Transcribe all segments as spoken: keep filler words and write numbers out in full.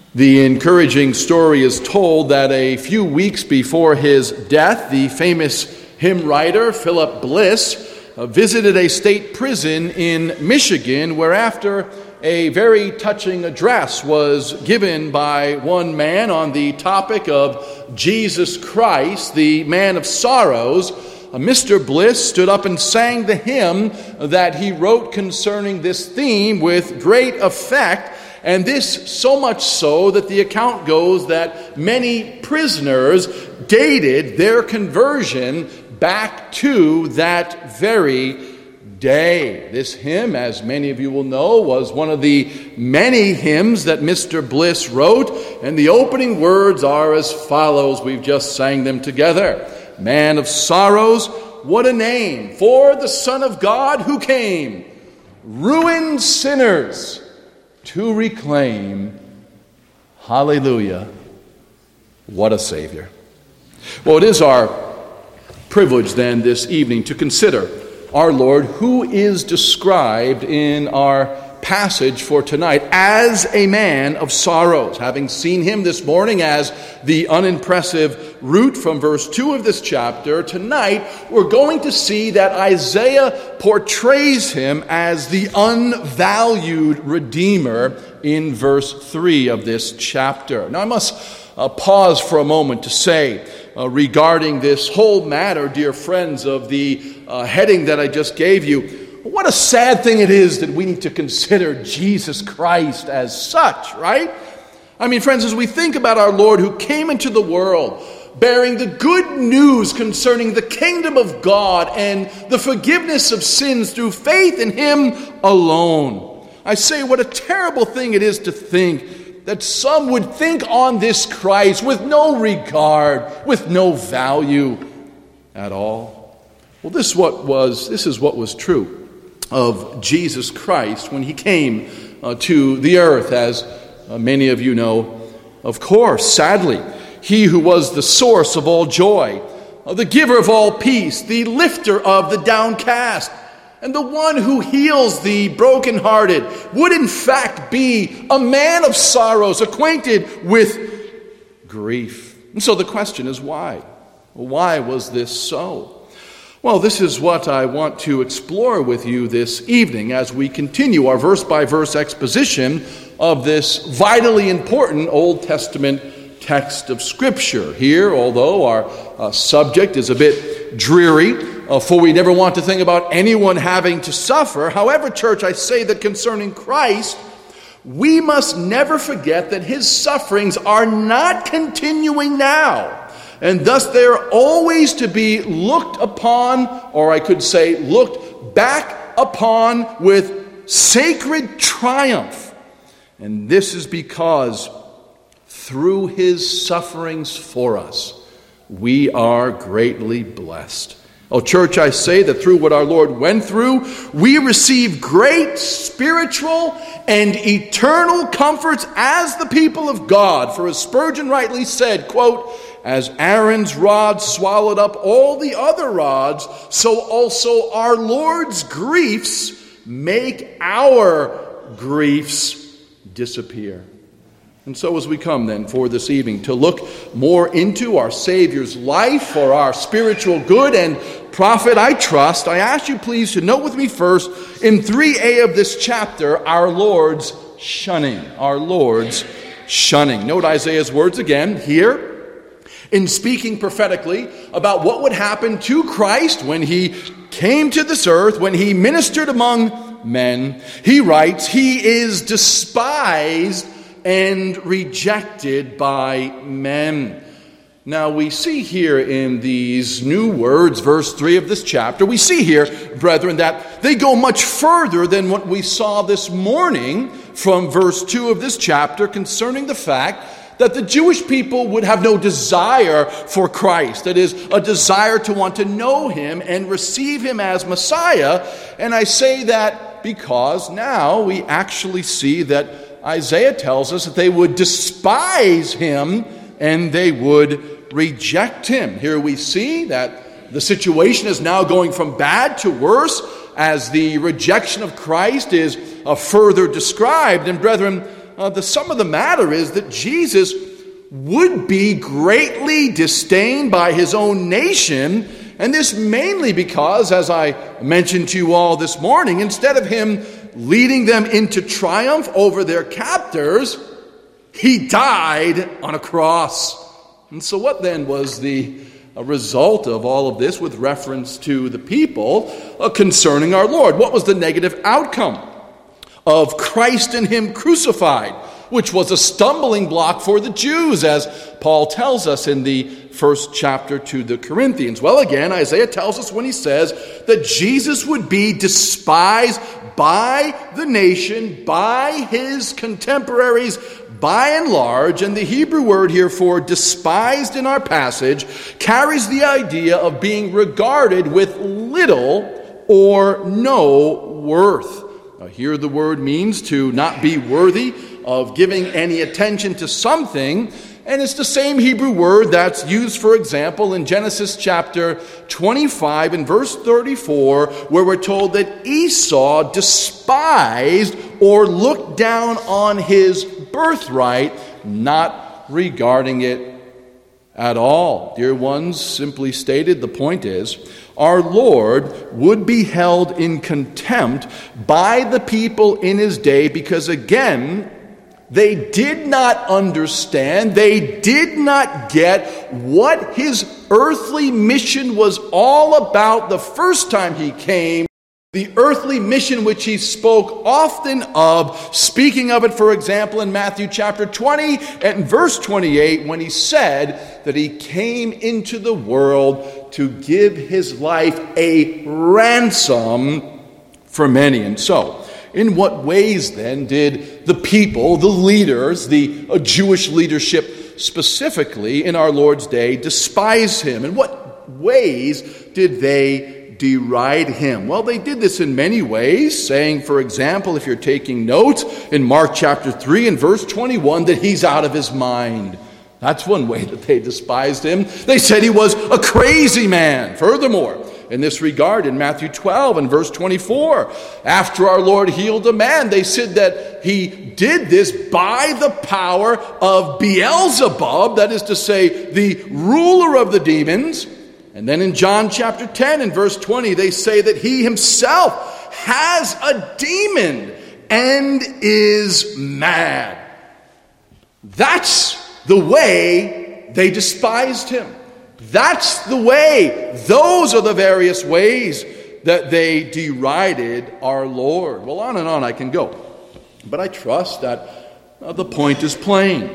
The encouraging story is told that a few weeks before his death, the famous hymn writer Philip Bliss uh, visited a state prison in Michigan, where after a very touching address was given by one man on the topic of Jesus Christ, the man of sorrows, uh, Mister Bliss stood up and sang the hymn that he wrote concerning this theme with great effect. And this so much so that the account goes that many prisoners dated their conversion back to that very day. This hymn, as many of you will know, was one of the many hymns that Mister Bliss wrote, and the opening words are as follows. We've just sang them together. Man of sorrows, what a name for the Son of God who came, ruined sinners to reclaim. Hallelujah. What a Savior. Well, it is our privilege then this evening to consider our Lord, who is described in our passage for tonight as a man of sorrows. Having seen him this morning as the unimpressive root from verse two of this chapter, tonight we're going to see that Isaiah portrays him as the unvalued Redeemer in verse three of this chapter. Now I must uh, pause for a moment to say uh, regarding this whole matter, dear friends, of the uh, heading that I just gave you, what a sad thing it is that we need to consider Jesus Christ as such, right? I mean, friends, as we think about our Lord who came into the world bearing the good news concerning the kingdom of God and the forgiveness of sins through faith in Him alone, I say what a terrible thing it is to think that some would think on this Christ with no regard, with no value at all. Well, this what was this is what was true of Jesus Christ when He came uh, to the earth, as uh, many of you know. Of course, sadly, He who was the source of all joy, uh, the giver of all peace, the lifter of the downcast, and the one who heals the brokenhearted, would in fact be a man of sorrows, acquainted with grief. And so the question is why? Well, why was this so? Well, this is what I want to explore with you this evening as we continue our verse-by-verse exposition of this vitally important Old Testament text of Scripture. Here, although our uh, subject is a bit dreary, uh, for we never want to think about anyone having to suffer. However, church, I say that concerning Christ, we must never forget that His sufferings are not continuing now. And thus they are always to be looked upon, or I could say looked back upon with sacred triumph. And this is because through His sufferings for us, we are greatly blessed. Oh, church, I say that through what our Lord went through, we receive great spiritual and eternal comforts as the people of God. For as Spurgeon rightly said, quote, as Aaron's rod swallowed up all the other rods, so also our Lord's griefs make our griefs disappear. And so as we come then for this evening to look more into our Savior's life for our spiritual good and profit, I trust, I ask you please to note with me first in three A of this chapter, our Lord's shunning. Our Lord's shunning. Note Isaiah's words again here. In speaking prophetically about what would happen to Christ when He came to this earth, when He ministered among men, he writes, He is despised and rejected by men. Now we see here in these new words, verse three of this chapter, we see here, brethren, that they go much further than what we saw this morning from verse two of this chapter concerning the fact that the Jewish people would have no desire for Christ. That is, a desire to want to know Him and receive Him as Messiah. And I say that because now we actually see that Isaiah tells us that they would despise Him and they would reject Him. Here we see that the situation is now going from bad to worse as the rejection of Christ is uh, further described. And brethren, uh, the sum of the matter is that Jesus would be greatly disdained by his own nation, and this mainly because, as I mentioned to you all this morning, instead of him leading them into triumph over their captors, he died on a cross. And so what then was the a result of all of this with reference to the people uh, concerning our Lord? What was the negative outcome of Christ and him crucified, which was a stumbling block for the Jews, as Paul tells us in the first chapter to the Corinthians? Well, again, Isaiah tells us when he says that Jesus would be despised by the nation, by his contemporaries, by and large, and the Hebrew word here for despised in our passage carries the idea of being regarded with little or no worth. Now, here the word means to not be worthy of giving any attention to something, and it's the same Hebrew word that's used, for example, in Genesis chapter twenty-five and verse thirty-four, where we're told that Esau despised or looked down on his birthright, not regarding it at all. Dear ones, simply stated, the point is, our Lord would be held in contempt by the people in his day because, again, they did not understand, they did not get what his earthly mission was all about the first time he came. The earthly mission which he spoke often of, speaking of it, for example, in Matthew chapter twenty and verse twenty-eight, when he said that he came into the world to give his life a ransom for many. And so, in what ways then did the people, the leaders, the uh, Jewish leadership specifically in our Lord's day despise him? In what ways did they deride him? Well, they did this in many ways, saying, for example, if you're taking notes, in Mark chapter three and verse twenty-one, that he's out of his mind. That's one way that they despised him. They said he was a crazy man. Furthermore, in this regard, in Matthew twelve and verse twenty-four, after our Lord healed a man, they said that he did this by the power of Beelzebub, that is to say, the ruler of the demons. And then in John chapter ten and verse twenty, they say that he himself has a demon and is mad. That's the way they despised him. That's the way, those are the various ways that they derided our Lord. Well, on and on I can go. But I trust that uh, the point is plain.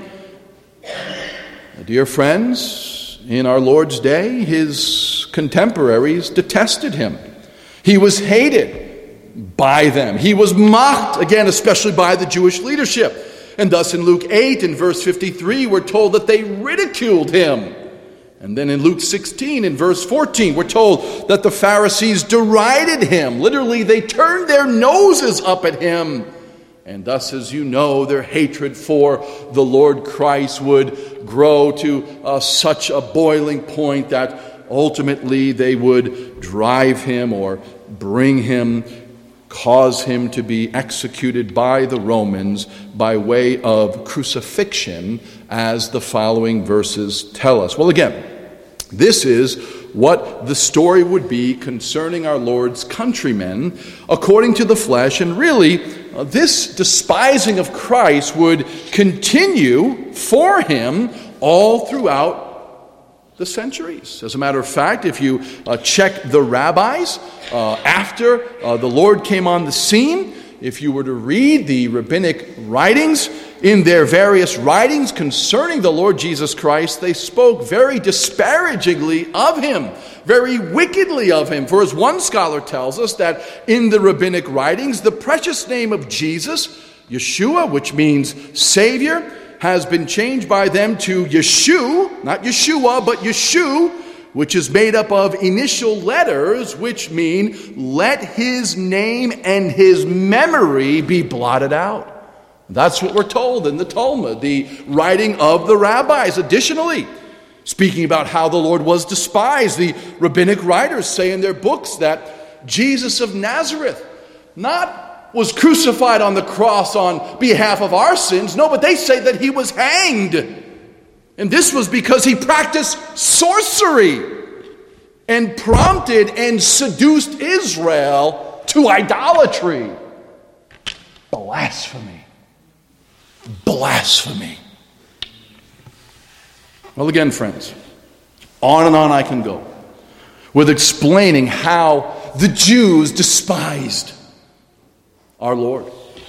Dear friends, in our Lord's day, his contemporaries detested him. He was hated by them. He was mocked, again, especially by the Jewish leadership. And thus in Luke eight and verse fifty-three, we're told that they ridiculed him. And then in Luke sixteen and verse fourteen, we're told that the Pharisees derided him. Literally, they turned their noses up at him. And thus, as you know, their hatred for the Lord Christ would grow to uh, such a boiling point that ultimately they would drive him or bring him, cause him to be executed by the Romans by way of crucifixion, as the following verses tell us. Well, again, this is what the story would be concerning our Lord's countrymen according to the flesh, and really uh, this despising of Christ would continue for him all throughout the centuries. As a matter of fact, if you uh, check the rabbis uh, after uh, the Lord came on the scene, if you were to read the rabbinic writings, in their various writings concerning the Lord Jesus Christ, they spoke very disparagingly of him, very wickedly of him. For as one scholar tells us, that in the rabbinic writings, the precious name of Jesus, Yeshua, which means Savior, has been changed by them to Yeshu, not Yeshua, but Yeshu, which is made up of initial letters, which mean, let his name and his memory be blotted out. That's what we're told in the Talmud, the writing of the rabbis. Additionally, speaking about how the Lord was despised, the rabbinic writers say in their books that Jesus of Nazareth, not was crucified on the cross on behalf of our sins. No, but they say that he was hanged. And this was because he practiced sorcery and prompted and seduced Israel to idolatry. Blasphemy. Blasphemy. Well, again, friends, on and on I can go with explaining how the Jews despised our Lord.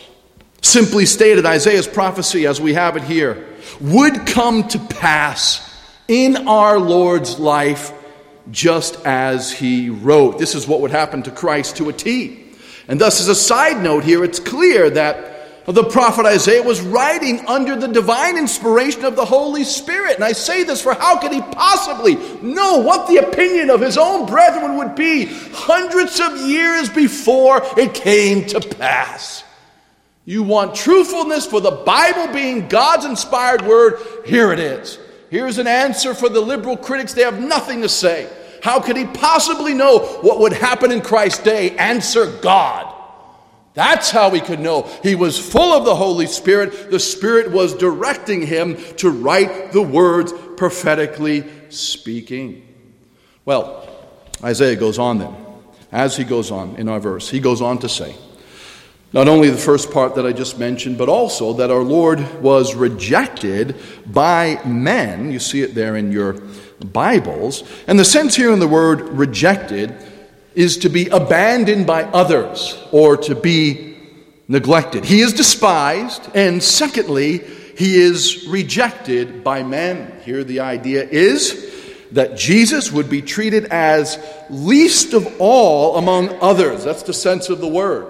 Simply stated, Isaiah's prophecy, as we have it here, would come to pass in our Lord's life just as he wrote. This is what would happen to Christ to a T. And thus, as a side note here, it's clear that the prophet Isaiah was writing under the divine inspiration of the Holy Spirit. And I say this for how could he possibly know what the opinion of his own brethren would be hundreds of years before it came to pass? You want truthfulness for the Bible being God's inspired word? Here it is. Here's an answer for the liberal critics. They have nothing to say. How could he possibly know what would happen in Christ's day? Answer: God. That's how we could know. He was full of the Holy Spirit. The Spirit was directing him to write the words prophetically speaking. Well, Isaiah goes on then. As he goes on in our verse, he goes on to say, not only the first part that I just mentioned, but also that our Lord was rejected by men. You see it there in your Bibles. And the sense here in the word rejected is to be abandoned by others or to be neglected. He is despised, and secondly, he is rejected by men. Here the idea is that Jesus would be treated as least of all among others. That's the sense of the word.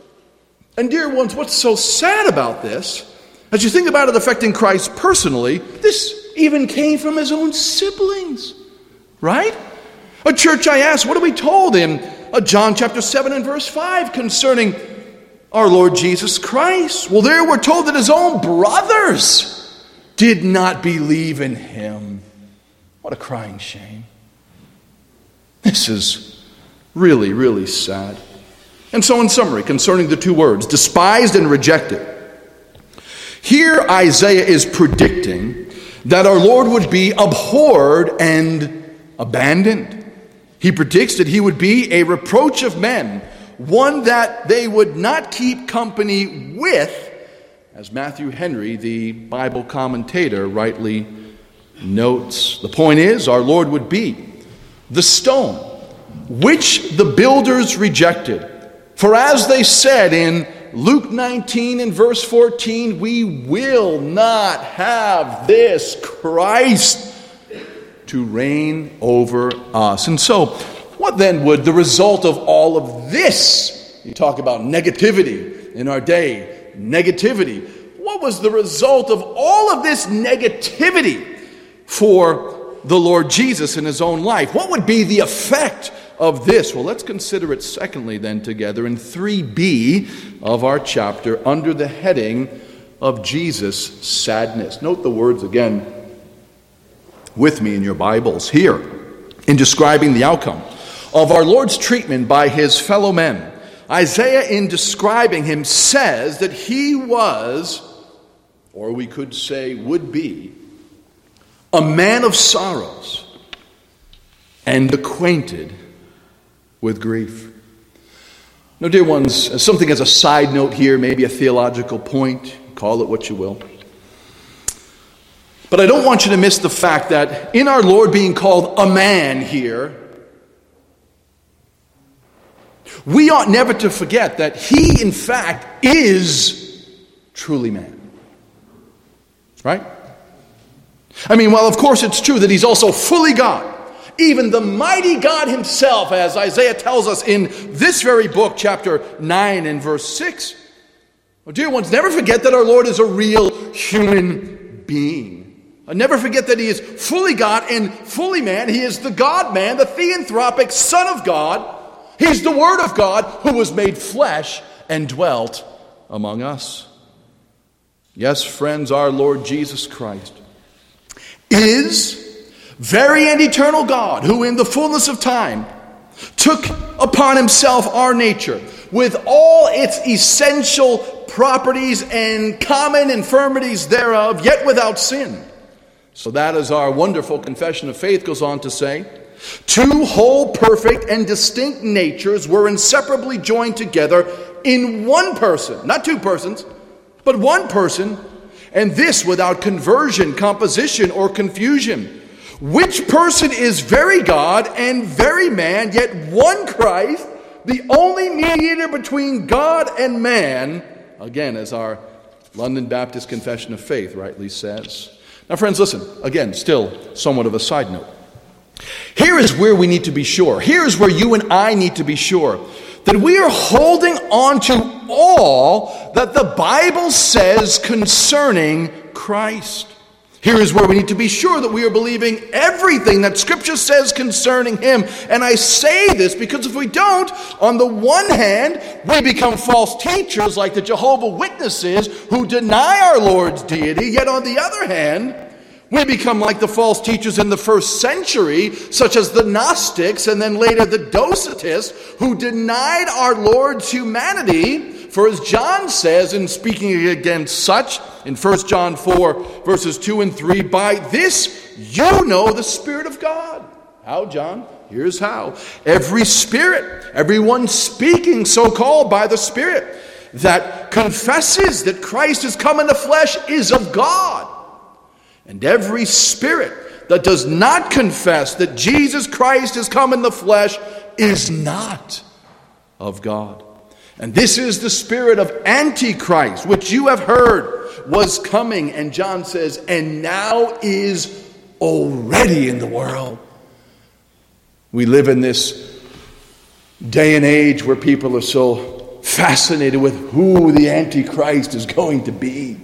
And dear ones, what's so sad about this, as you think about it affecting Christ personally, this even came from his own siblings, right? A church, I asked, what are we told in uh, John chapter seven and verse five concerning our Lord Jesus Christ? Well, there we're told that his own brothers did not believe in him. What a crying shame. This is really, really sad. And so in summary, concerning the two words, despised and rejected, here Isaiah is predicting that our Lord would be abhorred and abandoned. He predicts that he would be a reproach of men, one that they would not keep company with, as Matthew Henry, the Bible commentator, rightly notes. The point is, our Lord would be the stone which the builders rejected. For as they said in Luke nineteen and verse fourteen, we will not have this Christ to reign over us. And so, what then would the result of all of this? You talk about negativity in our day, negativity. What was the result of all of this negativity for the Lord Jesus in his own life? What would be the effect of this? Well, let's consider it secondly then together in three B of our chapter under the heading of Jesus' sadness. Note the words again with me in your Bibles here in describing the outcome of our Lord's treatment by his fellow men. Isaiah, in describing him, says that he was, or we could say would be, a man of sorrows and acquainted with grief. Now, dear ones, something as a side note here, maybe a theological point, call it what you will. But I don't want you to miss the fact that in our Lord being called a man here, we ought never to forget that he, in fact, is truly man. Right? I mean, well, of course it's true that he's also fully God. Even the mighty God himself, as Isaiah tells us in this very book, chapter nine and verse six. Well, dear ones, never forget that our Lord is a real human being. Never forget that he is fully God and fully man. He is the God-man, the theanthropic Son of God. He's the Word of God who was made flesh and dwelt among us. Yes, friends, our Lord Jesus Christ is very and eternal God, who in the fullness of time took upon himself our nature, with all its essential properties and common infirmities thereof, yet without sin. So that, as our wonderful confession of faith goes on to say, two whole, perfect, and distinct natures were inseparably joined together in one person, not two persons, but one person, and this without conversion, composition, or confusion. Which person is very God and very man, yet one Christ, the only mediator between God and man, again, as our London Baptist Confession of Faith rightly says. Now, friends, listen, again, still somewhat of a side note. Here is where we need to be sure. Here is where you and I need to be sure that we are holding on to all that the Bible says concerning Christ. Here is where we need to be sure that we are believing everything that Scripture says concerning Him. And I say this because if we don't, on the one hand, we become false teachers like the Jehovah's Witnesses who deny our Lord's deity. Yet on the other hand, we become like the false teachers in the first century, such as the Gnostics and then later the Docetists, who denied our Lord's humanity. For as John says in speaking against such, in First John four, verses two and three, by this you know the Spirit of God. How, John? Here's how. Every spirit, everyone speaking so-called by the Spirit, that confesses that Christ has come in the flesh is of God. And every spirit that does not confess that Jesus Christ has come in the flesh is not of God. And this is the spirit of Antichrist, which you have heard was coming. And John says, and now is already in the world. We live in this day and age where people are so fascinated with who the Antichrist is going to be.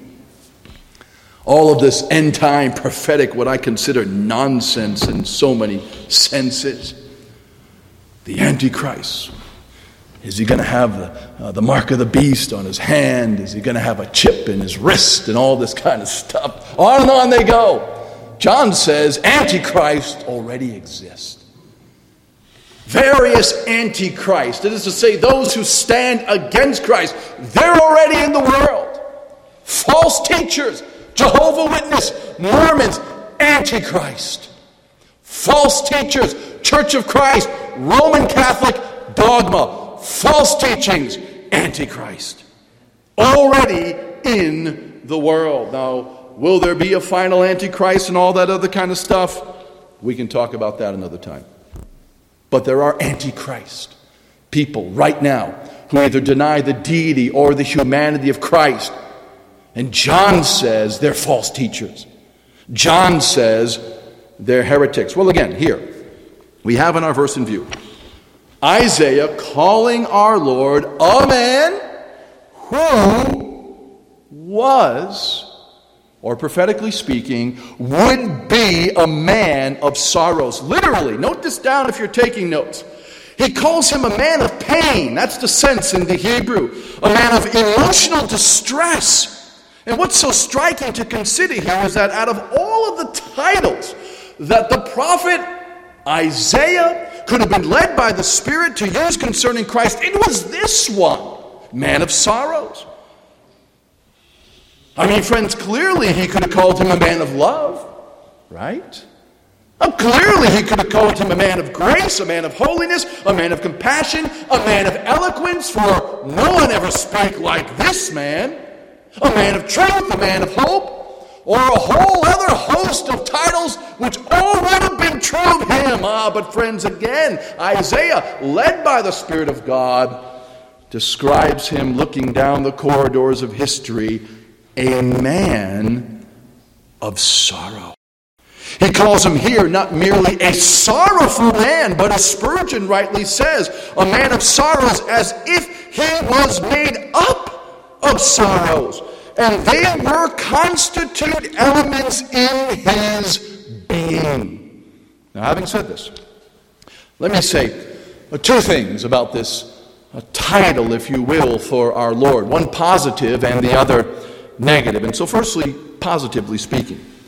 All of this end-time prophetic, what I consider nonsense in so many senses. The Antichrist. Is he going to have the, uh, the mark of the beast on his hand? Is he going to have a chip in his wrist and all this kind of stuff? On and on they go. John says Antichrist already exists. Various Antichrists, that is to say, those who stand against Christ, they're already in the world. False teachers, Jehovah's Witnesses, Mormons, Antichrist. False teachers, Church of Christ, Roman Catholic, dogma. False teachings, Antichrist. Already in the world. Now, will there be a final Antichrist and all that other kind of stuff? We can talk about that another time. But there are Antichrist people right now who either deny the deity or the humanity of Christ. And John says they're false teachers. John says they're heretics. Well, again, here, we have in our verse in view Isaiah calling our Lord a man who was, or prophetically speaking, would be a man of sorrows. Literally, note this down if you're taking notes. He calls him a man of pain. That's the sense in the Hebrew. A man of emotional distress. And what's so striking to consider here is that out of all of the titles that the prophet Isaiah could have been led by the Spirit to use concerning Christ, it was this one, man of sorrows. I mean, friends, clearly he could have called him a man of love, right? Oh, clearly he could have called him a man of grace, a man of holiness, a man of compassion, a man of eloquence, for no one ever spake like this man, a man of truth, a man of hope, or a whole other host of titles which all would have been true of him. Ah, but friends, again, Isaiah, led by the Spirit of God, describes him looking down the corridors of history, a man of sorrow. He calls him here not merely a sorrowful man, but as Spurgeon rightly says, a man of sorrows, as if he was made up of sorrows. And they were constitute elements in his being. Now, having said this, let me say uh, two things about this uh, title, if you will, for our Lord. One positive and the other negative. And so firstly, positively speaking,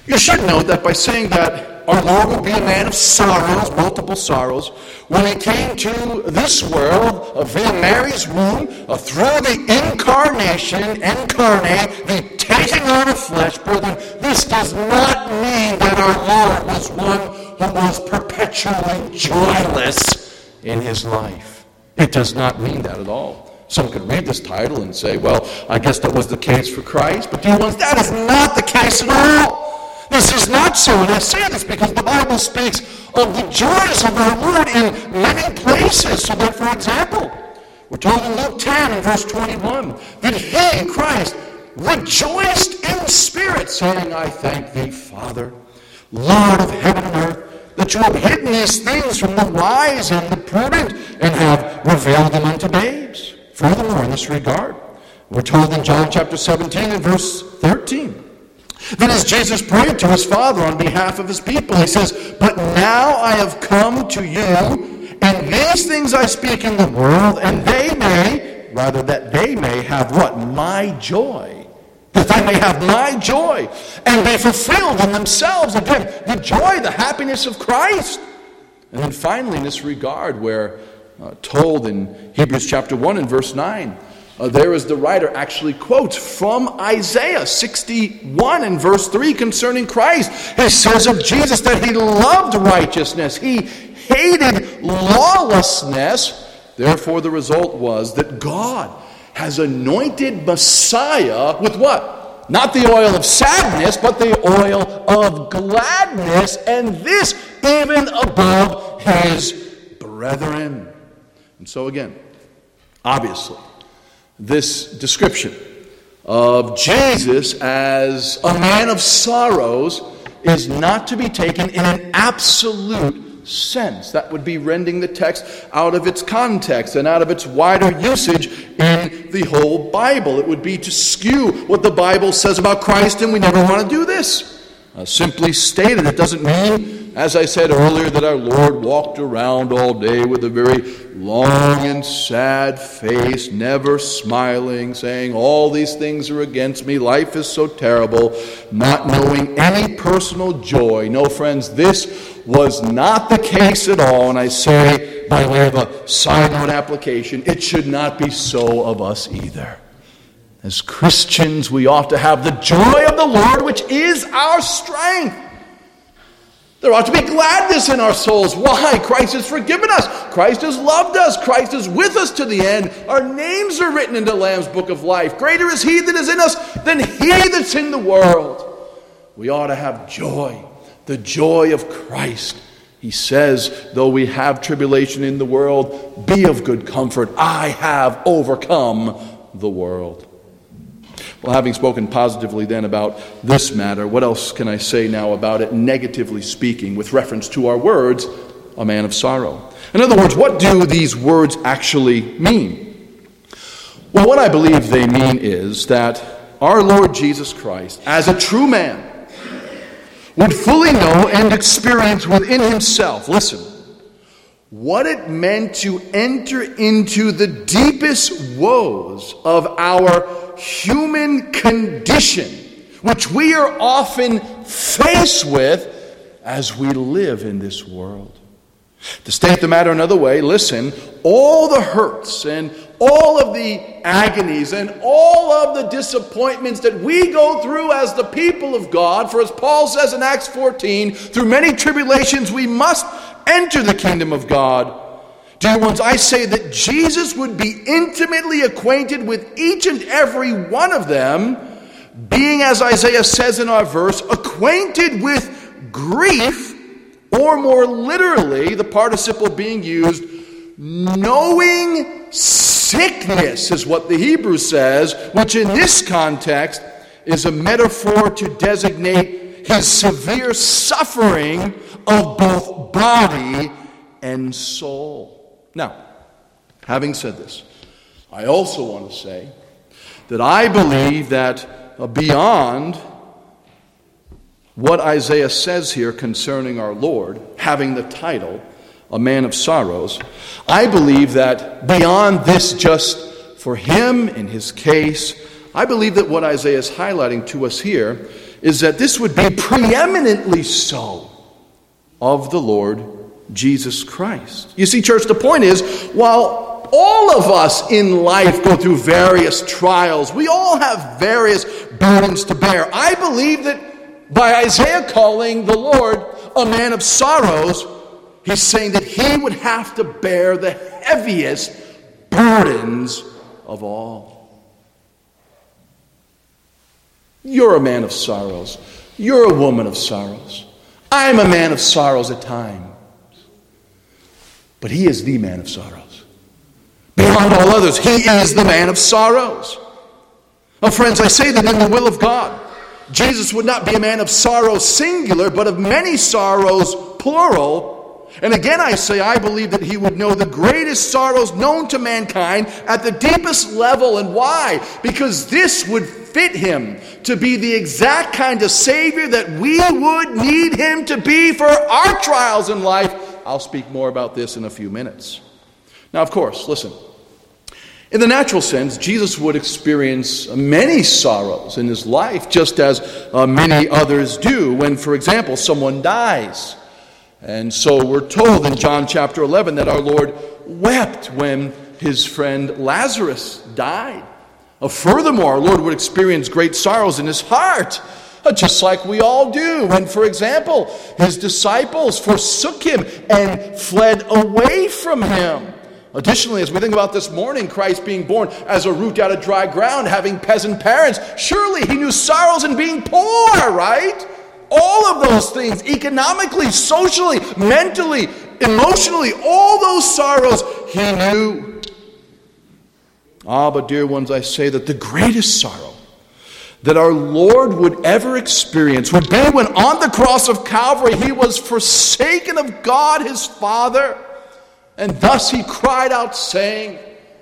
You should note that by saying that our Lord would be a man of sorrows, multiple sorrows, when he came to this world uh, via Mary's womb, uh, through the incarnation, incarnate, the taking on of flesh, brethren, this does not mean that our Lord was one who was perpetually joyless in his life. It does not mean that at all. Some could read this title and say, well, I guess that was the case for Christ. But dear ones, that is not the case at all. This is not so. And I say this because the Bible speaks of the joys of our Lord in many places. So that, for example, we're told in Luke ten and verse twenty-one that he, Christ, rejoiced in spirit, saying, I thank thee, Father, Lord of heaven and earth, that you have hidden these things from the wise and the prudent, and have revealed them unto babes. Furthermore, in this regard, we're told in John chapter seventeen and verse thirteen, that as Jesus prayed to his Father on behalf of his people, he says, but now I have come to you, and these things I speak in the world, and they may, rather that they may have what? My joy. That they may have my joy, and be fulfilled in themselves. Again, the joy, the happiness of Christ. And then finally, in this regard, where uh, told in Hebrews chapter one and verse nine, uh, there is the writer actually quotes from Isaiah sixty-one and verse three concerning Christ. He says of Jesus that he loved righteousness. He hated lawlessness. Therefore, the result was that God has anointed Messiah with what? Not the oil of sadness, but the oil of gladness, and this even above his brethren. And so again, obviously, this description of Jesus as a man of sorrows is not to be taken in an absolute sense. That would be rending the text out of its context and out of its wider usage in the whole Bible. It would be to skew what the Bible says about Christ, and we never want to do this. Uh, simply stated, it doesn't mean, as I said earlier, that our Lord walked around all day with a very long and sad face, never smiling, saying, all these things are against me, life is so terrible, not knowing any personal joy. No, friends, this was not the case at all, and I say, by way of a side note application, it should not be so of us either. As Christians, we ought to have the joy of the Lord, which is our strength. There ought to be gladness in our souls. Why? Christ has forgiven us. Christ has loved us. Christ is with us to the end. Our names are written in the Lamb's book of life. Greater is he that is in us than he that's in the world. We ought to have joy, the joy of Christ. He says, though we have tribulation in the world, be of good comfort. I have overcome the world. Well, having spoken positively then about this matter, what else can I say now about it, negatively speaking, with reference to our words, a man of sorrow? In other words, what do these words actually mean? Well, what I believe they mean is that our Lord Jesus Christ, as a true man, would fully know and experience within himself, listen, what it meant to enter into the deepest woes of our human condition, which we are often faced with as we live in this world. To state the matter another way, listen, all the hurts and all of the agonies and all of the disappointments that we go through as the people of God, for as Paul says in Acts fourteen, through many tribulations we must enter the kingdom of God. Dear ones, I say that Jesus would be intimately acquainted with each and every one of them, being, as Isaiah says in our verse, acquainted with grief, or more literally, the participle being used, knowing sickness is what the Hebrew says, which in this context is a metaphor to designate his severe suffering of both body and soul. Now, having said this, I also want to say that I believe that beyond what Isaiah says here concerning our Lord, having the title, a man of sorrows, I believe that beyond this just for him in his case, I believe that what Isaiah is highlighting to us here is that this would be preeminently so of the Lord Jesus Christ. You see, church, the point is, while all of us in life go through various trials, we all have various burdens to bear. I believe that by Isaiah calling the Lord a man of sorrows, he's saying that he would have to bear the heaviest burdens of all. You're a man of sorrows. You're a woman of sorrows. I'm a man of sorrows at times. But he is the man of sorrows. Beyond all others, he is the man of sorrows. Well, friends, I say that in the will of God, Jesus would not be a man of sorrows singular, but of many sorrows plural. And again I say, I believe that he would know the greatest sorrows known to mankind at the deepest level. And why? Because this would fit him to be the exact kind of Savior that we would need him to be for our trials in life. I'll speak more about this in a few minutes. Now, of course, listen. In the natural sense, Jesus would experience many sorrows in his life, just as uh, many others do when, for example, someone dies. And so we're told in John chapter eleven that our Lord wept when his friend Lazarus died. Uh, furthermore, our Lord would experience great sorrows in his heart, uh, just like we all do. When, for example, his disciples forsook him and fled away from him. Additionally, as we think about this morning, Christ being born as a root out of dry ground, having peasant parents, surely he knew sorrows in being poor, right? All of those things, economically, socially, mentally, emotionally, all those sorrows he knew. Ah, but dear ones, I say that the greatest sorrow that our Lord would ever experience would be when on the cross of Calvary he was forsaken of God his Father. And thus he cried out saying,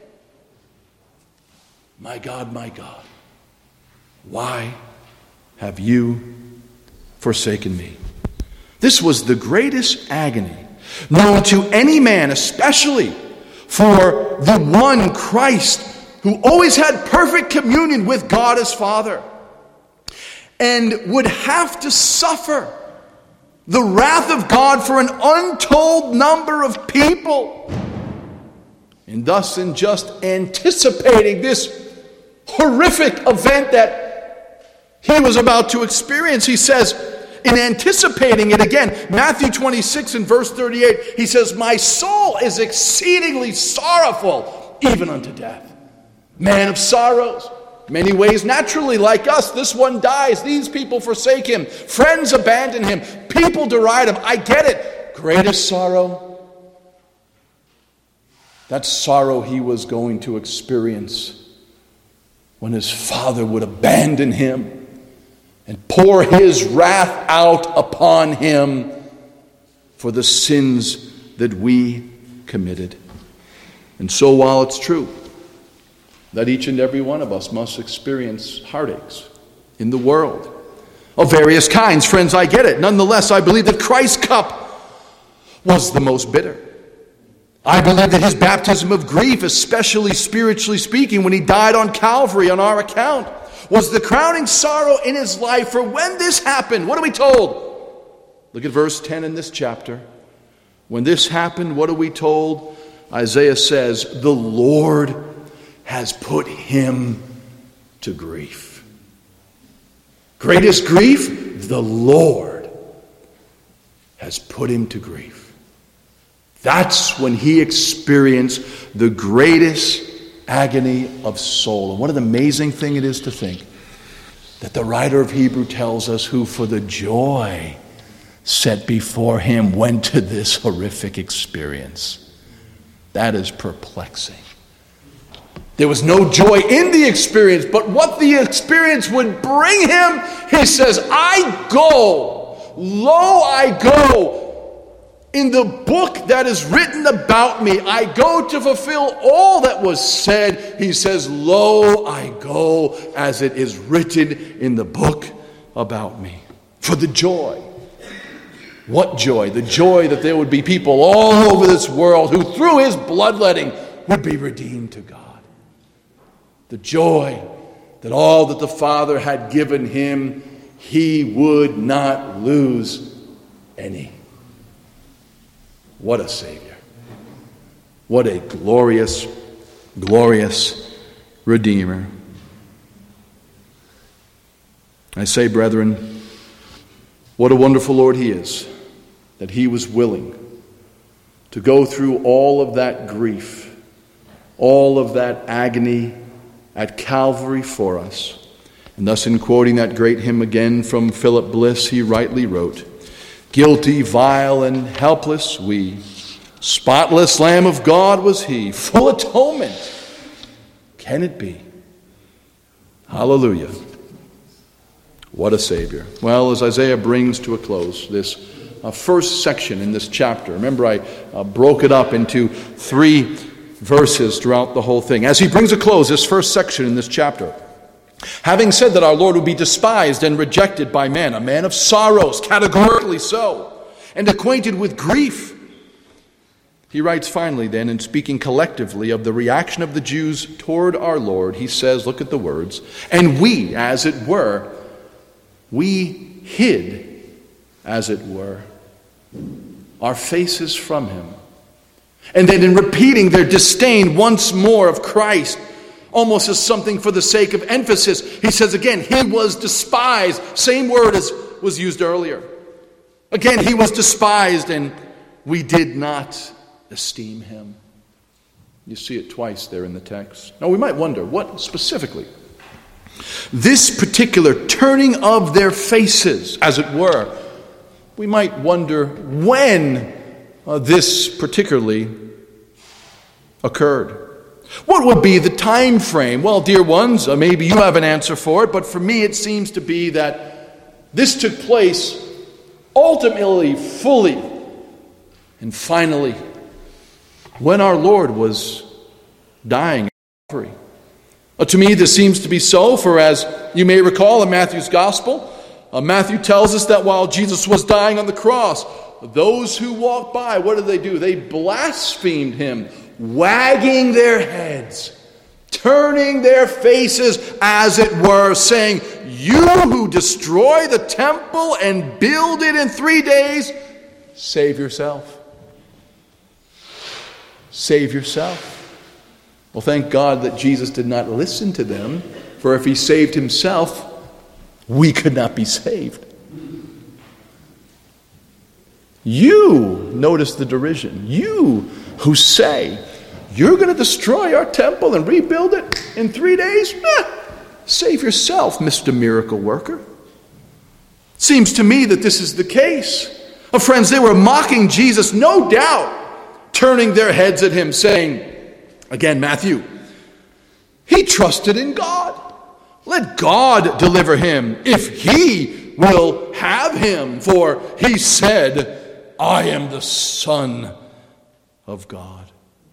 "My God, my God, why have you forsaken me?" This was the greatest agony known to any man, especially for the one Christ who always had perfect communion with God his Father and would have to suffer the wrath of God for an untold number of people. And thus, in just anticipating this horrific event that he was about to experience, he says, in anticipating it again, Matthew twenty-six and verse thirty-eight, he says, "My soul is exceedingly sorrowful, even unto death." Man of sorrows. Many ways, naturally, like us, this one dies. These people forsake him. Friends abandon him. People deride him. I get it. Greatest sorrow. That sorrow he was going to experience when his Father would abandon him and pour his wrath out upon him for the sins that we committed. And so while it's true that each and every one of us must experience heartaches in the world of various kinds, friends, I get it. Nonetheless, I believe that Christ's cup was the most bitter. I believe that his baptism of grief, especially spiritually speaking, when he died on Calvary on our account, was the crowning sorrow in his life. For when this happened, what are we told? Look at verse ten in this chapter. When this happened, what are we told? Isaiah says, "The Lord has put him to grief." Greatest grief? The Lord has put him to grief. That's when he experienced the greatest agony of soul. And what an amazing thing it is to think that the writer of Hebrew tells us, who for the joy set before him went to this horrific experience. That is perplexing. There was no joy in the experience, but what the experience would bring him, he says, "I go, lo, I go. In the book that is written about me, I go to fulfill all that was said." He says, "Lo, I go, as it is written in the book about me." For the joy. What joy? The joy that there would be people all over this world who through his bloodletting would be redeemed to God. The joy that all that the Father had given him, he would not lose any. What a Savior. What a glorious, glorious Redeemer. I say, brethren, what a wonderful Lord he is, that he was willing to go through all of that grief, all of that agony at Calvary for us. And thus, in quoting that great hymn again from Philip Bliss, he rightly wrote, "Guilty, vile, and helpless we, spotless Lamb of God was he, full atonement, can it be?" Hallelujah. What a Savior. Well, as Isaiah brings to a close this uh, first section in this chapter, remember I uh, broke it up into three verses throughout the whole thing. As he brings a close this first section in this chapter, having said that our Lord would be despised and rejected by men, a man of sorrows, categorically so, and acquainted with grief, he writes finally then, in speaking collectively of the reaction of the Jews toward our Lord, he says, look at the words, "And we, as it were, we hid, as it were, our faces from him." And then in repeating their disdain once more of Christ, almost as something for the sake of emphasis, he says again, he was despised. Same word as was used earlier. Again, he was despised and we did not esteem him. You see it twice there in the text. Now we might wonder, what specifically? This particular turning of their faces, as it were, we might wonder when uh, this particularly occurred. What would be the time frame? Well, dear ones, uh, maybe you have an answer for it, but for me it seems to be that this took place ultimately, fully, and finally, when our Lord was dying at Calvary. Uh, to me, this seems to be so, for as you may recall in Matthew's Gospel, uh, Matthew tells us that while Jesus was dying on the cross, those who walked by, what did they do? They blasphemed him, wagging their heads, turning their faces, as it were, saying, "You who destroy the temple and build it in three days, save yourself. Save yourself." Well, thank God that Jesus did not listen to them, for if he saved himself, we could not be saved. You, notice the derision, you who say, you're going to destroy our temple and rebuild it in three days? Eh, save yourself, Mister Miracle Worker. It seems to me that this is the case. Oh, friends, they were mocking Jesus, no doubt, turning their heads at him, saying, again, Matthew, he trusted in God. Let God deliver him if he will have him. For he said, I am the Son of God.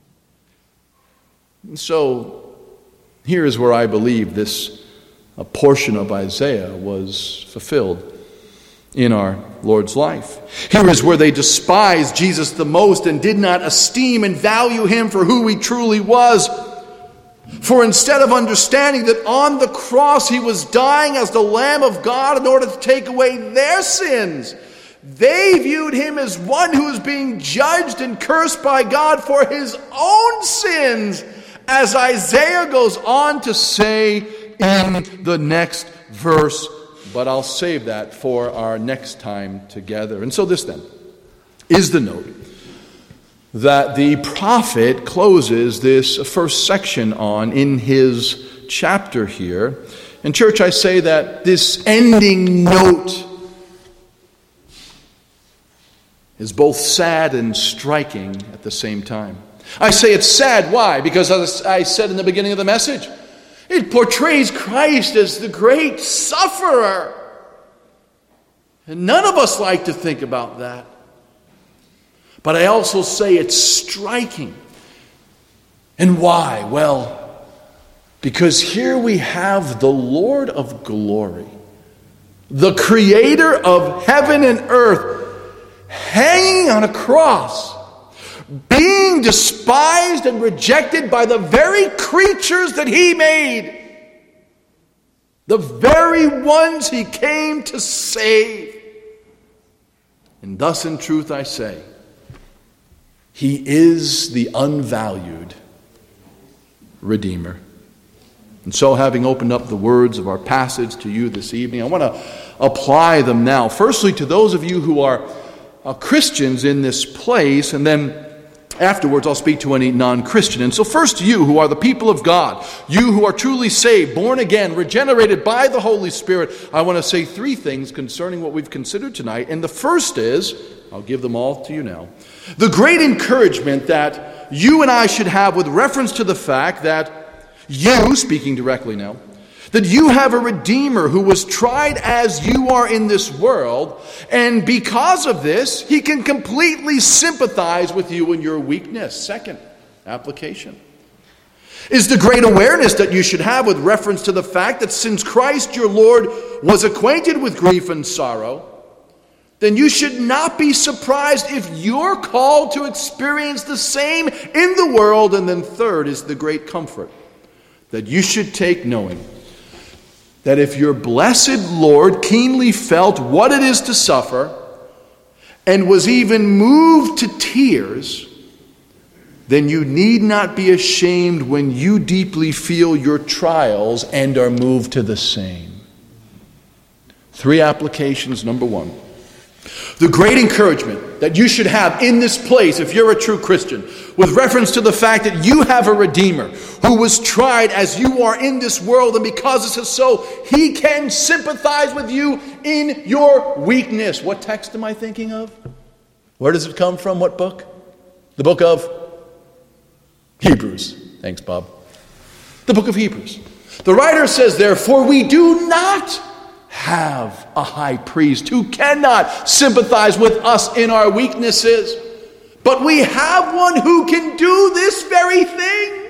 And so here is where I believe this a portion of Isaiah was fulfilled in our Lord's life. Here is where they despised Jesus the most and did not esteem and value him for who he truly was. For instead of understanding that on the cross he was dying as the Lamb of God in order to take away their sins, they viewed him as one who was being judged and cursed by God for his own sins, as Isaiah goes on to say in the next verse. But I'll save that for our next time together. And so this then is the note that the prophet closes this first section on in his chapter here. In church, I say that this ending note is both sad and striking at the same time. I say it's sad. Why? Because as I said in the beginning of the message, it portrays Christ as the great sufferer. And none of us like to think about that. But I also say it's striking. And why? Well, because here we have the Lord of glory, the creator of heaven and earth, hanging on a cross, being despised and rejected by the very creatures that he made. the very ones he came to save. And thus in truth I say, he is the unvalued Redeemer. And so, having opened up the words of our passage to you this evening, I want to apply them now. Firstly, to those of you who are uh, Christians in this place, and then afterwards I'll speak to any non-Christian. And so first to you who are the people of God, you who are truly saved, born again, regenerated by the Holy Spirit, I want to say three things concerning what we've considered tonight. And the first is, I'll give them all to you now, the great encouragement that you and I should have with reference to the fact that you, speaking directly now, that you have a Redeemer who was tried as you are in this world, and because of this, he can completely sympathize with you in your weakness. Second application is the great awareness that you should have with reference to the fact that since Christ your Lord was acquainted with grief and sorrow, then you should not be surprised if you're called to experience the same in the world. And then third is the great comfort that you should take, knowing that if your blessed Lord keenly felt what it is to suffer and was even moved to tears, then you need not be ashamed when you deeply feel your trials and are moved to the same. Three applications. Number one, the great encouragement that you should have in this place, if you're a true Christian, with reference to the fact that you have a Redeemer who was tried as you are in this world, and because this is so, he can sympathize with you in your weakness. What text am I thinking of? Where does it come from? What book? The book of Hebrews. Thanks, Bob. The book of Hebrews. The writer says, therefore, we do not have a high priest who cannot sympathize with us in our weaknesses, but we have one who can do this very thing.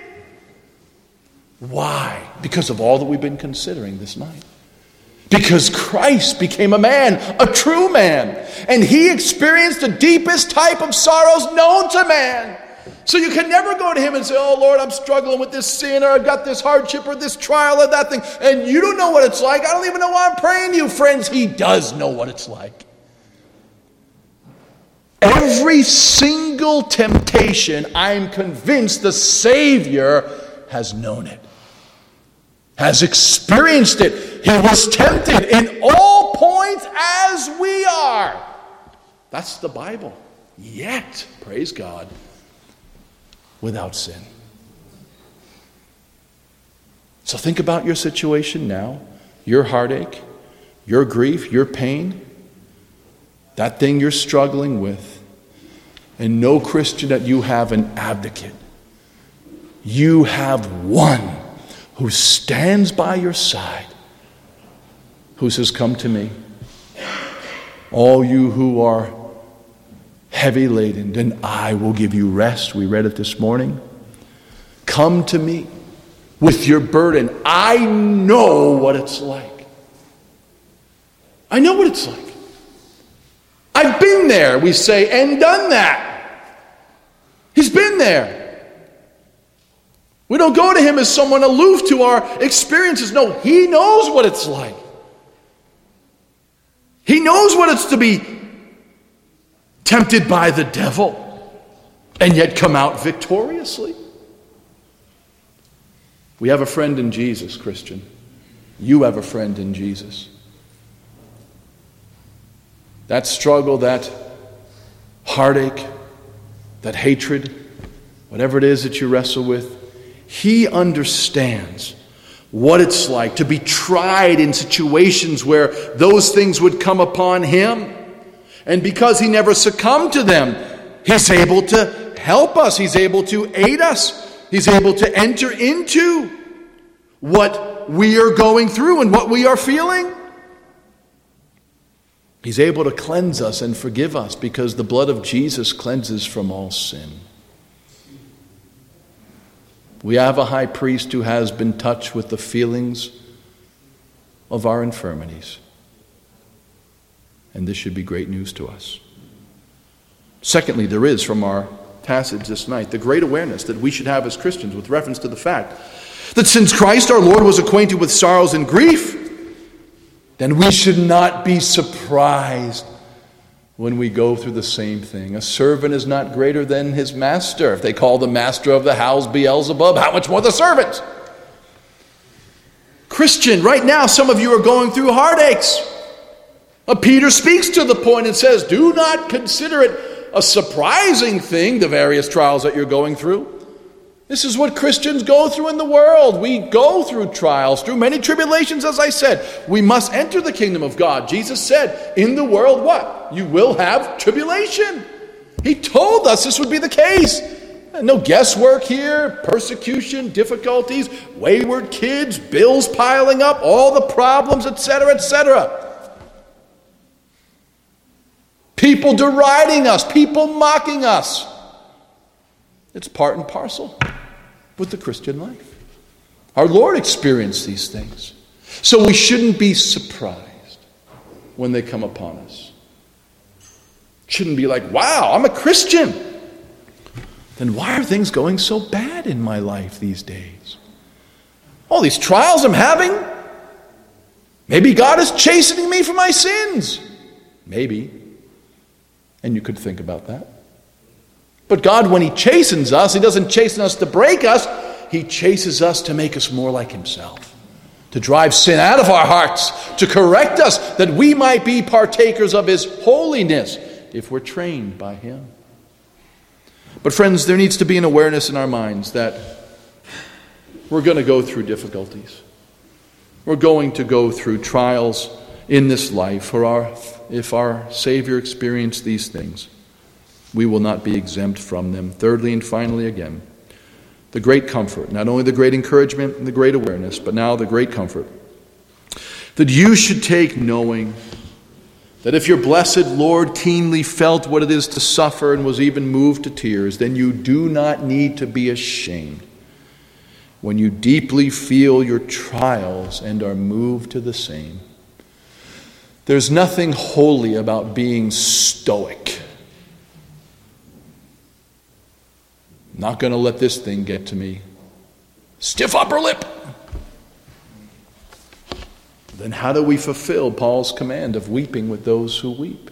Why? Because of all that we've been considering this night. Because Christ became a man, a true man, and he experienced the deepest type of sorrows known to man. So you can never go to him and say, oh Lord, I'm struggling with this sin, or I've got this hardship, or this trial, or that thing, and you don't know what it's like. I don't even know why I'm praying to you. Friends, he does know what it's like. Every single temptation, I'm convinced the Savior has known it, has experienced it. He was tempted in all points as we are. That's the Bible. Yet, praise God, without sin. So think about your situation now, your heartache, your grief, your pain, that thing you're struggling with. And know, Christian, that you have an advocate. You have one who stands by your side, who says, come to me, all you who are heavy laden, and I will give you rest. We read it this morning. Come to me with your burden. I know what it's like. I know what it's like. I've been there, we say, and done that. He's been there. We don't go to him as someone aloof to our experiences. No, he knows what it's like. He knows what it's to be tempted by the devil and yet come out victoriously. We have a friend in Jesus, Christian. You have a friend in Jesus. That struggle, that heartache, that hatred, whatever it is that you wrestle with, he understands what it's like to be tried in situations where those things would come upon him. And because he never succumbed to them, he's able to help us. He's able to aid us. He's able to enter into what we are going through and what we are feeling. He's able to cleanse us and forgive us because the blood of Jesus cleanses from all sin. We have a high priest who has been touched with the feelings of our infirmities. And this should be great news to us. Secondly, there is from our passage this night the great awareness that we should have as Christians with reference to the fact that since Christ our Lord was acquainted with sorrows and grief, then we should not be surprised when we go through the same thing. A servant is not greater than his master. If they call the master of the house Beelzebub, how much more the servants? Christian, right now some of you are going through heartaches. Uh, Peter speaks to the point and says, do not consider it a surprising thing, the various trials that you're going through. This is what Christians go through in the world. We go through trials, through many tribulations, as I said. We must enter the kingdom of God. Jesus said, in the world, what? You will have tribulation. He told us this would be the case. No guesswork here, persecution, difficulties, wayward kids, bills piling up, all the problems, et cetera, et cetera. People deriding us, people mocking us. It's part and parcel with the Christian life. Our Lord experienced these things. So we shouldn't be surprised when they come upon us. Shouldn't be like, wow, I'm a Christian. Then why are things going so bad in my life these days? All these trials I'm having. Maybe God is chastening me for my sins. Maybe. And you could think about that. But God, when He chastens us, He doesn't chasten us to break us. He chases us to make us more like Himself. To drive sin out of our hearts. To correct us that we might be partakers of His holiness if we're trained by Him. But friends, there needs to be an awareness in our minds that we're going to go through difficulties. We're going to go through trials in this life. For our, if our Savior experienced these things, we will not be exempt from them. Thirdly and finally again, the great comfort, not only the great encouragement and the great awareness, but now the great comfort that you should take, knowing that if your blessed Lord keenly felt what it is to suffer and was even moved to tears, then you do not need to be ashamed when you deeply feel your trials and are moved to the same. There's nothing holy about being stoic. Not going to let this thing get to me. Stiff upper lip. Then how do we fulfill Paul's command of weeping with those who weep?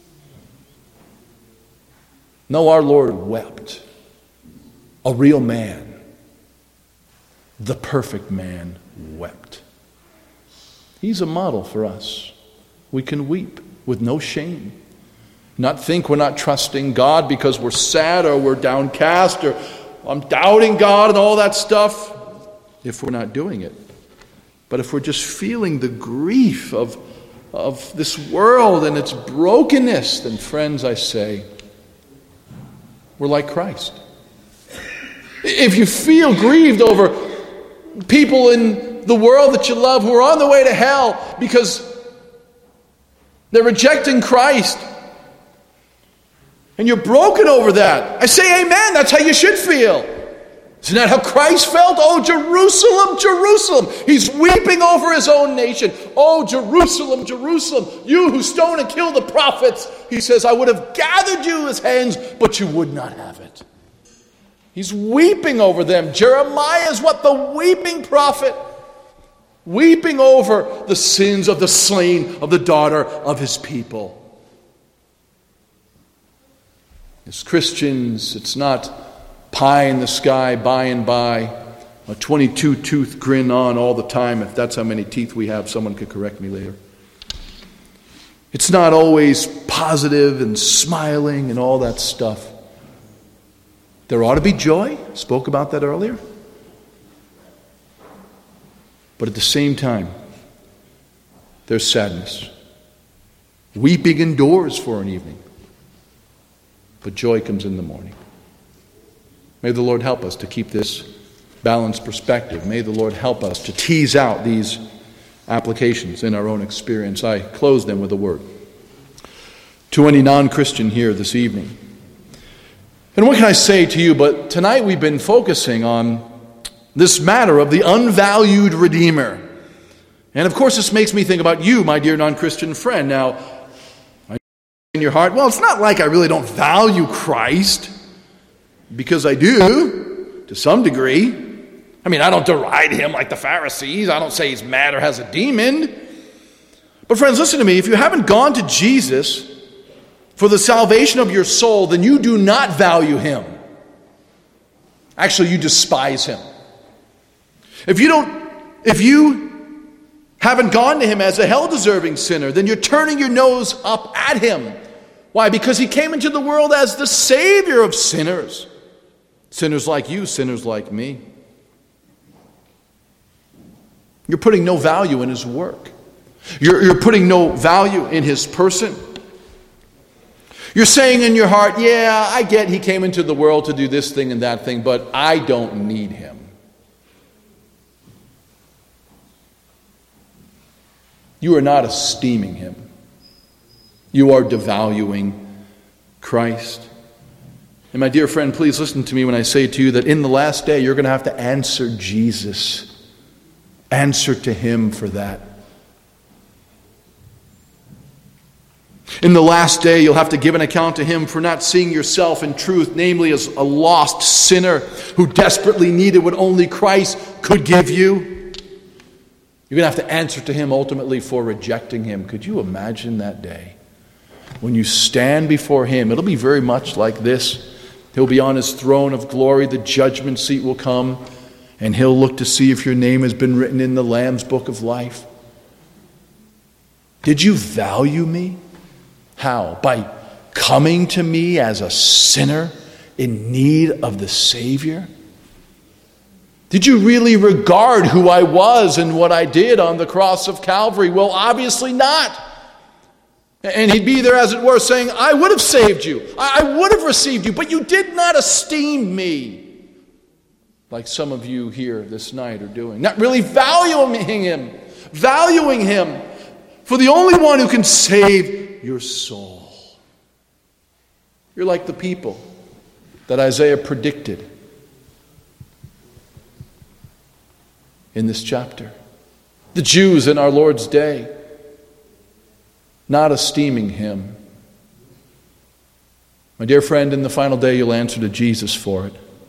No, our Lord wept. A real man. The perfect man wept. He's a model for us. We can weep with no shame. Not think we're not trusting God because we're sad or we're downcast or I'm doubting God and all that stuff if we're not doing it. But if we're just feeling the grief of, of this world and its brokenness, then friends, I say, we're like Christ. If you feel grieved over people in the world that you love who are on the way to hell because they're rejecting Christ, and you're broken over that, I say amen. That's how you should feel. Isn't that how Christ felt? Oh, Jerusalem, Jerusalem. He's weeping over his own nation. Oh, Jerusalem, Jerusalem, you who stone and kill the prophets. He says, I would have gathered you as hens, but you would not have it. He's weeping over them. Jeremiah is what? The weeping prophet. Weeping over the sins of the slain of the daughter of his people. As Christians, it's not pie in the sky, by and by, a twenty-two tooth grin on all the time. If that's how many teeth we have, someone could correct me later. It's not always positive and smiling and all that stuff. There ought to be joy. Spoke about that earlier. But at the same time, there's sadness. Weeping endures for an evening, but joy comes in the morning. May the Lord help us to keep this balanced perspective. May the Lord help us to tease out these applications in our own experience. I close them with a word. To any non-Christian here this evening. And what can I say to you? But tonight we've been focusing on this matter of the unvalued Redeemer. And of course this makes me think about you, my dear non-Christian friend. Now, in your heart, well, it's not like I really don't value Christ. Because I do, to some degree. I mean, I don't deride him like the Pharisees. I don't say he's mad or has a demon. But friends, listen to me. If you haven't gone to Jesus for the salvation of your soul, then you do not value him. Actually, you despise him. If you don't, if you haven't gone to him as a hell-deserving sinner, then you're turning your nose up at him. Why? Because he came into the world as the Savior of sinners. Sinners like you, sinners like me. You're putting no value in his work. You're, you're putting no value in his person. You're saying in your heart, yeah, I get he came into the world to do this thing and that thing, but I don't need him. You are not esteeming him. You are devaluing Christ. And my dear friend, please listen to me when I say to you that in the last day you're going to have to answer Jesus. Answer to him for that. In the last day, you'll have to give an account to him for not seeing yourself in truth, namely as a lost sinner who desperately needed what only Christ could give you. You're going to have to answer to him ultimately for rejecting him. Could you imagine that day? When you stand before him, it'll be very much like this. He'll be on his throne of glory. The judgment seat will come, and he'll look to see if your name has been written in the Lamb's book of life. Did you value me? How? By coming to me as a sinner in need of the Savior? Did you really regard who I was and what I did on the cross of Calvary? Well, obviously not. And he'd be there, as it were, saying, I would have saved you. I would have received you, but you did not esteem me. Like some of you here this night are doing. Not really valuing him. Valuing him for the only one who can save your soul. You're like the people that Isaiah predicted in this chapter. The Jews in our Lord's day, not esteeming him. My dear friend, in the final day you'll answer to Jesus for it.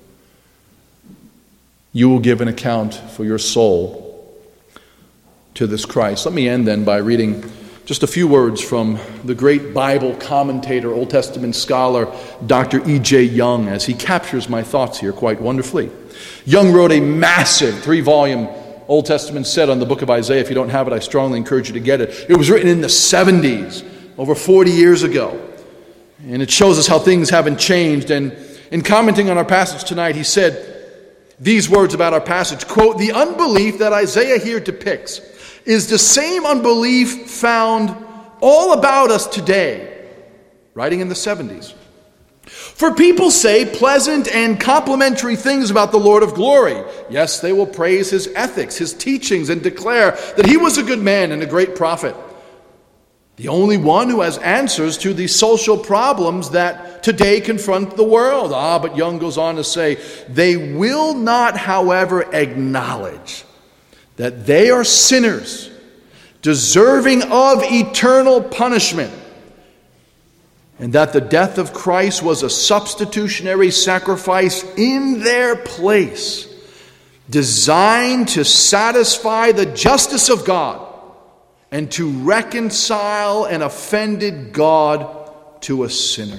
You will give an account for your soul to this Christ. Let me end then by reading just a few words from the great Bible commentator, Old Testament scholar, Doctor E J Young, as he captures my thoughts here quite wonderfully. Young wrote a massive three-volume Old Testament set on the book of Isaiah. If you don't have it, I strongly encourage you to get it. It was written in the seventies, over forty years ago. And it shows us how things haven't changed. And in commenting on our passage tonight, he said these words about our passage, quote, "The unbelief that Isaiah here depicts is the same unbelief found all about us today," writing in the seventies. "For people say pleasant and complimentary things about the Lord of glory. Yes, they will praise his ethics, his teachings, and declare that he was a good man and a great prophet. The only one who has answers to the social problems that today confront the world." Ah, but Young goes on to say, "They will not, however, acknowledge that they are sinners, deserving of eternal punishment, and that the death of Christ was a substitutionary sacrifice in their place, designed to satisfy the justice of God and to reconcile an offended God to a sinner."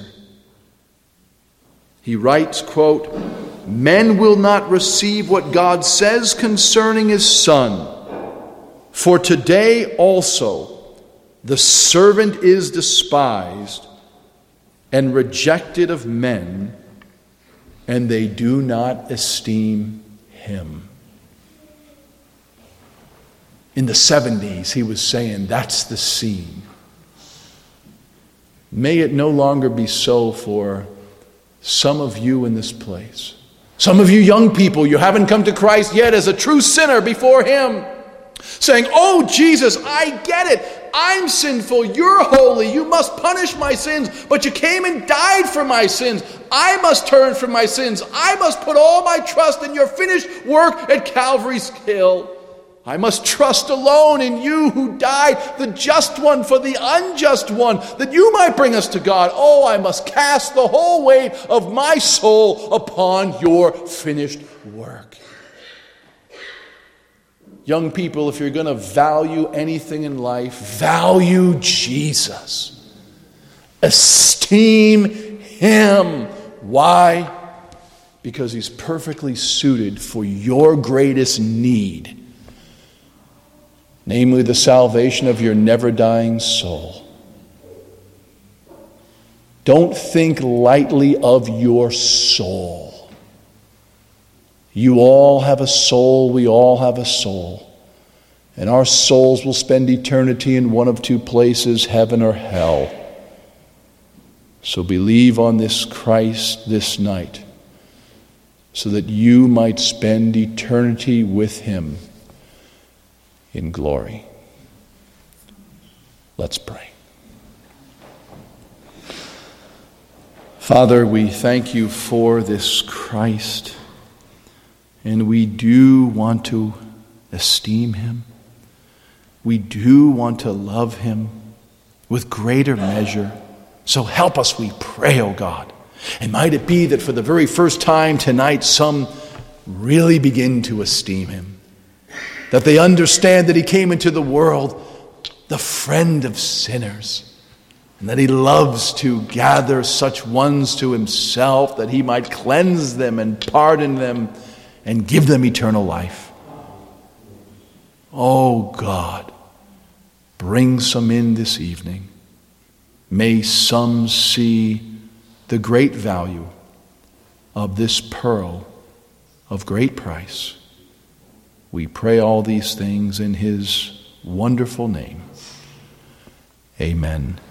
He writes, quote, "Men will not receive what God says concerning his Son. For today also the servant is despised and rejected of men, and they do not esteem him." In the seventies, he was saying that's the scene. May it no longer be so for some of you in this place. Some of you young people, you haven't come to Christ yet as a true sinner before him, saying, "Oh, Jesus, I get it. I'm sinful. You're holy. You must punish my sins, but you came and died for my sins. I must turn from my sins. I must put all my trust in your finished work at Calvary's hill. I must trust alone in you who died, the just one for the unjust one, that you might bring us to God. Oh, I must cast the whole weight of my soul upon your finished work." Young people, if you're going to value anything in life, value Jesus. Esteem him. Why? Because he's perfectly suited for your greatest need, namely the salvation of your never-dying soul. Don't think lightly of your soul. You all have a soul, we all have a soul. And our souls will spend eternity in one of two places, heaven or hell. So believe on this Christ this night, so that you might spend eternity with him in glory. Let's pray. Father, we thank you for this Christ, and we do want to esteem him. We do want to love him with greater measure. So help us, we pray, O God. And might it be that for the very first time tonight, some really begin to esteem him. That they understand that he came into the world, the friend of sinners. And that he loves to gather such ones to himself, that he might cleanse them and pardon them and give them eternal life. Oh God, bring some in this evening. May some see the great value of this pearl of great price. We pray all these things in his wonderful name. Amen.